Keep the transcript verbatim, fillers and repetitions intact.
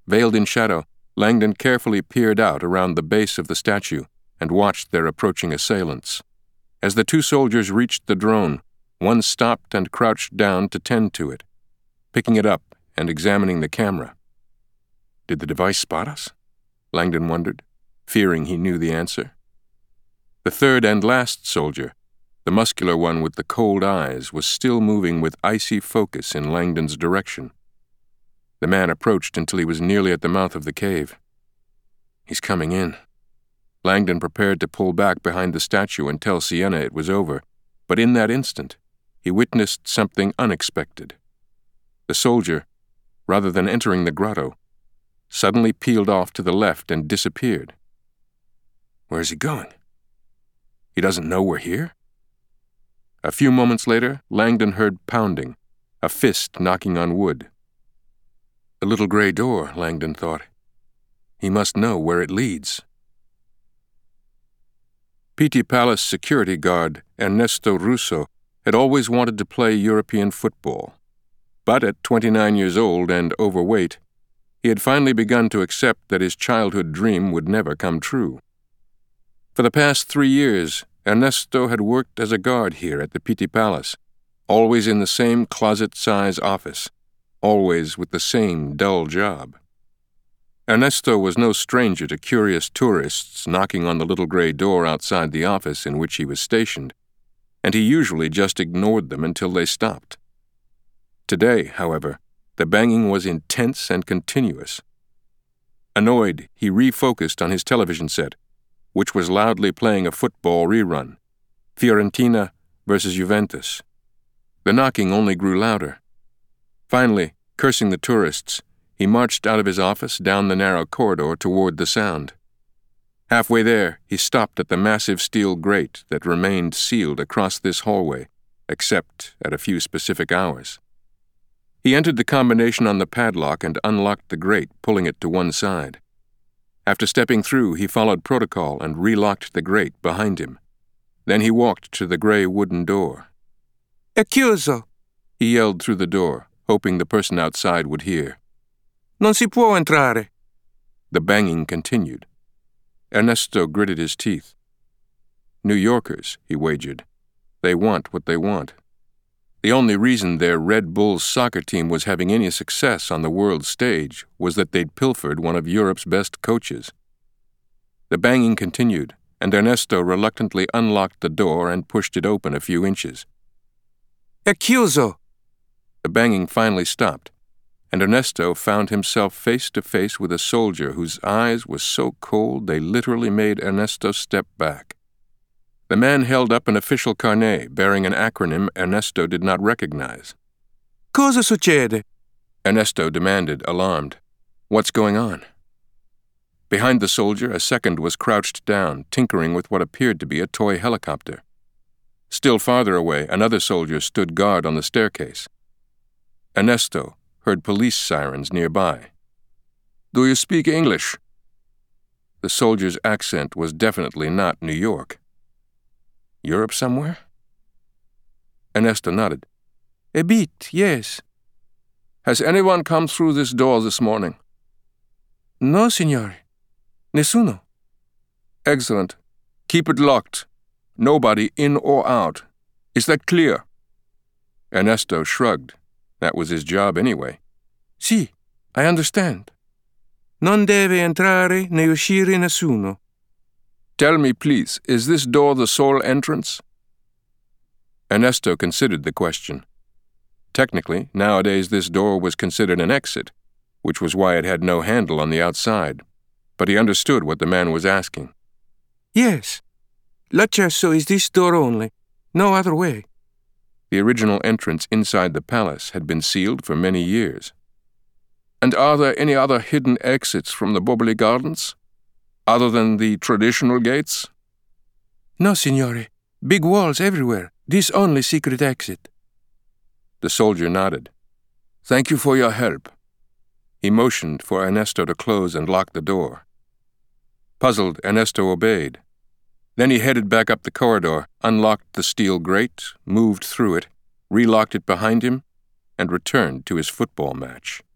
Veiled in shadow, Langdon carefully peered out around the base of the statue and watched their approaching assailants. As the two soldiers reached the drone, one stopped and crouched down to tend to it, picking it up and examining the camera. Did the device spot us? Langdon wondered, fearing he knew the answer. The third and last soldier, the muscular one with the cold eyes, was still moving with icy focus in Langdon's direction. The man approached until he was nearly at the mouth of the cave. He's coming in. Langdon prepared to pull back behind the statue and tell Sienna it was over, but in that instant, he witnessed something unexpected. The soldier, rather than entering the grotto, suddenly peeled off to the left and disappeared. Where's he going? He doesn't know we're here? A few moments later, Langdon heard pounding, a fist knocking on wood. The little gray door, Langdon thought. He must know where it leads. Pitti Palace security guard Ernesto Russo had always wanted to play European football. But at twenty-nine years old and overweight, he had finally begun to accept that his childhood dream would never come true. For the past three years, Ernesto had worked as a guard here at the Pitti Palace, always in the same closet-size office, always with the same dull job. Ernesto was no stranger to curious tourists knocking on the little gray door outside the office in which he was stationed, and he usually just ignored them until they stopped. Today, however, the banging was intense and continuous. Annoyed, he refocused on his television set, which was loudly playing a football rerun, Fiorentina versus Juventus. The knocking only grew louder. Finally, cursing the tourists, he marched out of his office down the narrow corridor toward the sound. Halfway there, he stopped at the massive steel grate that remained sealed across this hallway, except at a few specific hours. He entered the combination on the padlock and unlocked the grate, pulling it to one side. After stepping through, he followed protocol and relocked the grate behind him. Then he walked to the gray wooden door. È chiuso, he yelled through the door, hoping the person outside would hear. Non si può entrare. The banging continued. Ernesto gritted his teeth. New Yorkers, he wagered. They want what they want. The only reason their Red Bulls soccer team was having any success on the world stage was that they'd pilfered one of Europe's best coaches. The banging continued, and Ernesto reluctantly unlocked the door and pushed it open a few inches. È chiuso. The banging finally stopped, and Ernesto found himself face to face with a soldier whose eyes were so cold they literally made Ernesto step back. The man held up an official carnet bearing an acronym Ernesto did not recognize. Cosa succede? Ernesto demanded, alarmed. What's going on? Behind the soldier, a second was crouched down, tinkering with what appeared to be a toy helicopter. Still farther away, another soldier stood guard on the staircase. Ernesto heard police sirens nearby. Do you speak English? The soldier's accent was definitely not New York. Europe somewhere? Ernesto nodded. A bit, yes. Has anyone come through this door this morning? No, signore. Nessuno. Excellent. Keep it locked. Nobody in or out. Is that clear? Ernesto shrugged. That was his job anyway. Sì, I understand. Non deve entrare né uscire nessuno. Tell me, please, is this door the sole entrance? Ernesto considered the question. Technically, nowadays this door was considered an exit, which was why it had no handle on the outside. But he understood what the man was asking. Yes. L'accesso is this door only. No other way. The original entrance inside the palace had been sealed for many years. And are there any other hidden exits from the Boboli Gardens? Other than the traditional gates? No, signore. Big walls everywhere. This only secret exit. The soldier nodded. Thank you for your help. He motioned for Ernesto to close and lock the door. Puzzled, Ernesto obeyed. Then he headed back up the corridor, unlocked the steel grate, moved through it, relocked it behind him, and returned to his football match.